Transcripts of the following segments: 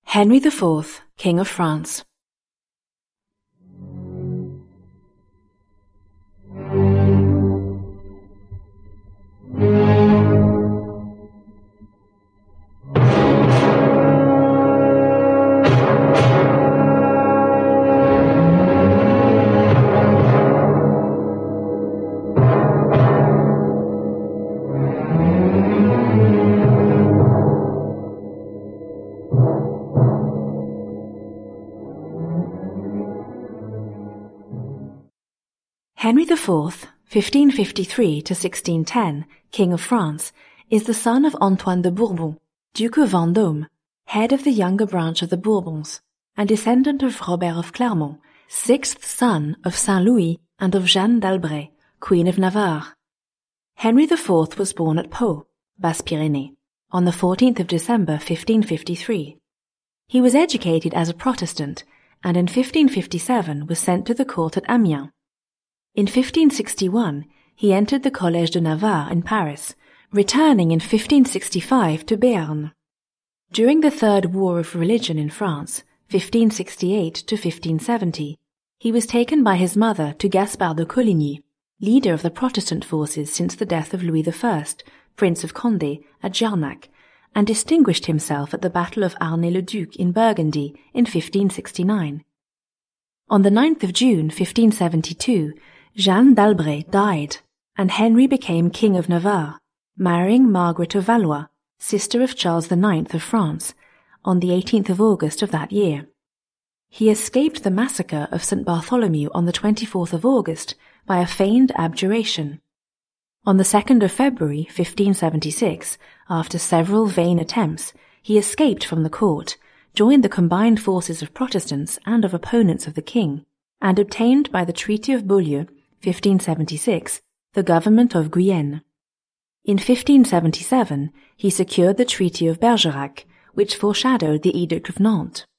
Henry IV, King of France. Henry IV, 1553 to 1610, King of France, is the son of Antoine de Bourbon, Duke of Vendôme, head of the younger branch of the Bourbons, and descendant of Robert of Clermont, sixth son of Saint Louis and of Jeanne d'Albret, Queen of Navarre. Henry IV was born at Pau, Basse-Pyrénées, on the 14th of December 1553. He was educated as a Protestant, and in 1557 was sent to the court at Amiens. In 1561, he entered the Collège de Navarre in Paris, returning in 1565 to Béarn. During the Third War of Religion in France, 1568 to 1570, he was taken by his mother to Gaspard de Coligny, leader of the Protestant forces since the death of Louis I, Prince of Condé, at Jarnac, and distinguished himself at the Battle of Arnay-le-Duc in Burgundy in 1569. On the 9th of June 1572, Jeanne d'Albret died, and Henry became King of Navarre, marrying Margaret of Valois, sister of Charles IX of France, on the 18th of August of that year. He escaped the massacre of St. Bartholomew on the 24th of August by a feigned abjuration. On the 2nd of February 1576, after several vain attempts, he escaped from the court, joined the combined forces of Protestants and of opponents of the king, and obtained by the Treaty of Beaulieu 1576, the government of Guyenne. In 1577, he secured the Treaty of Bergerac, which foreshadowed the Edict of Nantes.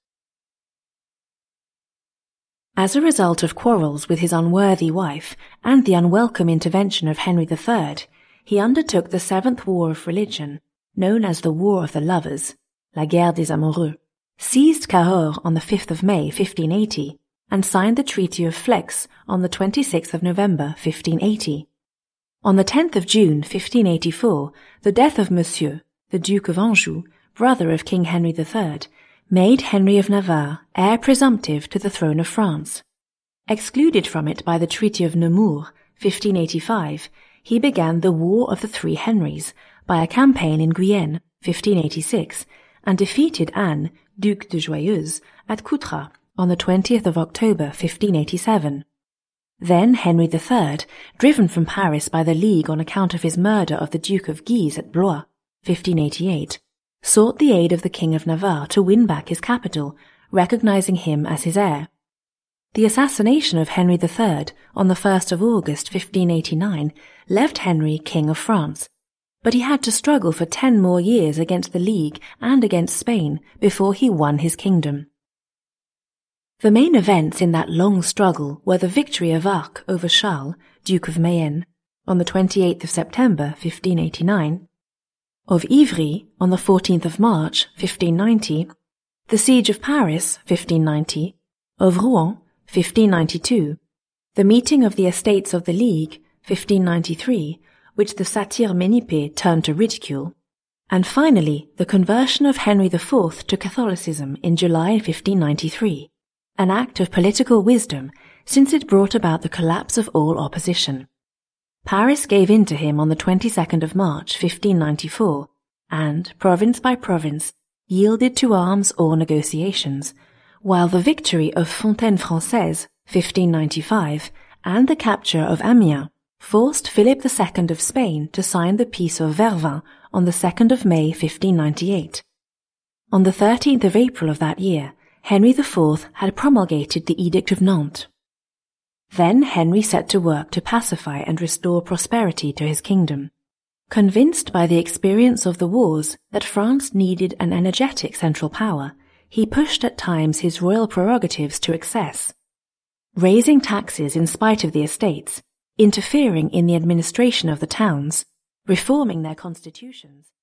As a result of quarrels with his unworthy wife and the unwelcome intervention of Henry III, he undertook the Seventh War of Religion, known as the War of the Lovers, La Guerre des Amoureux, seized Cahors on the 5th of May 1580, and signed the Treaty of Flex on the 26th of November 1580. On the 10th of June 1584, the death of Monsieur, the Duke of Anjou, brother of King Henry III, made Henry of Navarre heir presumptive to the throne of France. Excluded from it by the Treaty of Nemours, 1585, he began the War of the Three Henries by a campaign in Guyenne, 1586, and defeated Anne, Duc de Joyeuse, at Coutras on the 20th of October 1587. Then Henry III, driven from Paris by the League on account of his murder of the Duke of Guise at Blois, 1588, sought the aid of the King of Navarre to win back his capital, recognizing him as his heir. The assassination of Henry III on the 1st of August 1589 left Henry King of France, but he had to struggle for 10 more years against the League and against Spain before he won his kingdom. The main events in that long struggle were the victory of Arques over Charles, Duke of Mayenne, on the 28th of September 1589, of Ivry on the 14th of March 1590, the siege of Paris 1590, of Rouen 1592, the meeting of the Estates of the League 1593, which the Satire Ménippée turned to ridicule, and finally the conversion of Henry IV to Catholicism in July 1593, an act of political wisdom since it brought about the collapse of all opposition. Paris gave in to him on the 22nd of March 1594, and, province by province, yielded to arms or negotiations, while the victory of Fontaine-Française 1595 and the capture of Amiens forced Philip II of Spain to sign the Peace of Vervins on the 2nd of May 1598. On the 13th of April of that year, Henry IV had promulgated the Edict of Nantes. Then Henry set to work to pacify and restore prosperity to his kingdom. Convinced by the experience of the wars that France needed an energetic central power, he pushed at times his royal prerogatives to excess, raising taxes in spite of the estates, interfering in the administration of the towns, reforming their constitutions,